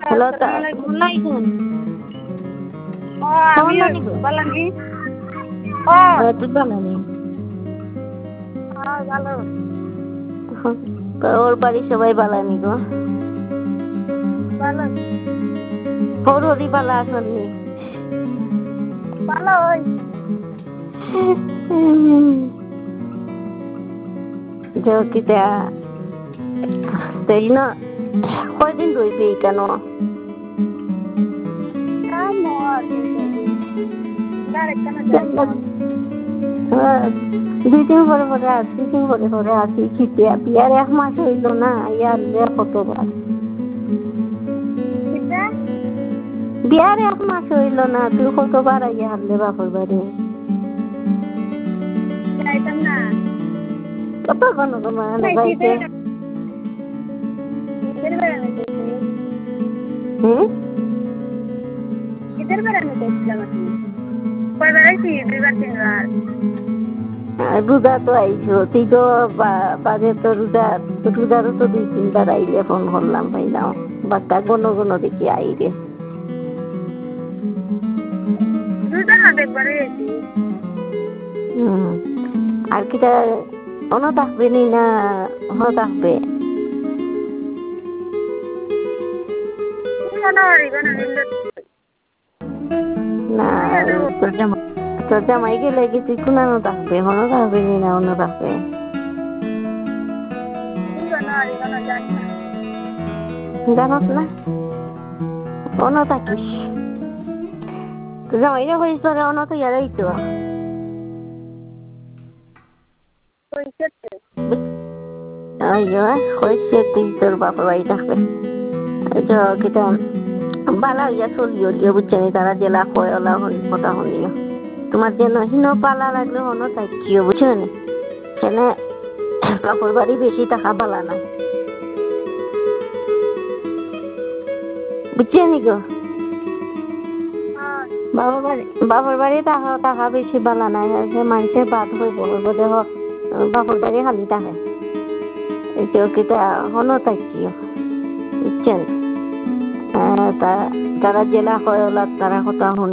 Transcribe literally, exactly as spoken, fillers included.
Hello তা আসসালামু আলাইকুম। ও কেমন আমি লাগলো? বালানি। ও হ্যাঁ তুই বানানি হ্যাঁ ভালো। তো ওর বাড়ির সবাই বালানি গো ভালো ওর হরি বালা আসননি ভালো ওই কিতা তাই না কয়দিন রইবি কেন কাম আর কিন্তু ডাইরেক্ট কেন যাই না। দুই দিন পরে পরে আসি দুই দিন পরে পরে আসি খিতিয়া বিয়ার এক মাস হইল না ইয়ার কতবার কিটা বিয়ার এক মাস হইল না তুই কতবার আইয়া হারলে বাপর বাড়ি যাইতাম না। কত ঘন ঘন নাই গাইছে কিটা কিটার বেড়ানো যাইছি। হুম কিটার বেড়ানো যাইছিলাম আমি। কয় বেড়াইছি দুইবার তিনবার। রোজা তো আইছো তুই তো বাজে তো রোজা রোজারও তো দুই তিনবার আইলে ফোন করলাম পাইলাম বাচ্চা গণ গণ দেখি আইরে দুইটা না দেখবারই আইছি। হুম আর কিটা অন থাকবে নি না অন থাকবে তুমি জানো হরিবা না নিলে না তোর জামাই তোর জামাই গেলে কি তুই কোনানো থাকবে অন থাকবে নি না অন থাকবে তুমি জানো হরিবা না জানি না। জানত না অন থাকিস তোর জামাইরে কইস তোরে অন তো ইয়ারাই তো কইছে আইয়ো কইছে তুই তোর বাপের বাড়ি থাকবে আচ্ছা কিটা বালা হইয়া চলি হলিও বুঝছেন তারা জেলা কয় ওলা কথা শুনিও তোমার যেন হিন পালা লাগলে হন থাকিও বুঝছেন সেনে বাপর বাড়ি বেশি টাকা বালা না বুঝছেন গো বাবার বাড়ি বাপর বাড়ি টাকা টাকা বেশি বালা নাই সে মানুষের বাদ হইব হইব দেহ বাপর বাড়ি খালি থাকে এইটা কিটা হন থাকিও বুঝছেন তারা জেলা কয় ওলা তারা কথা শুনি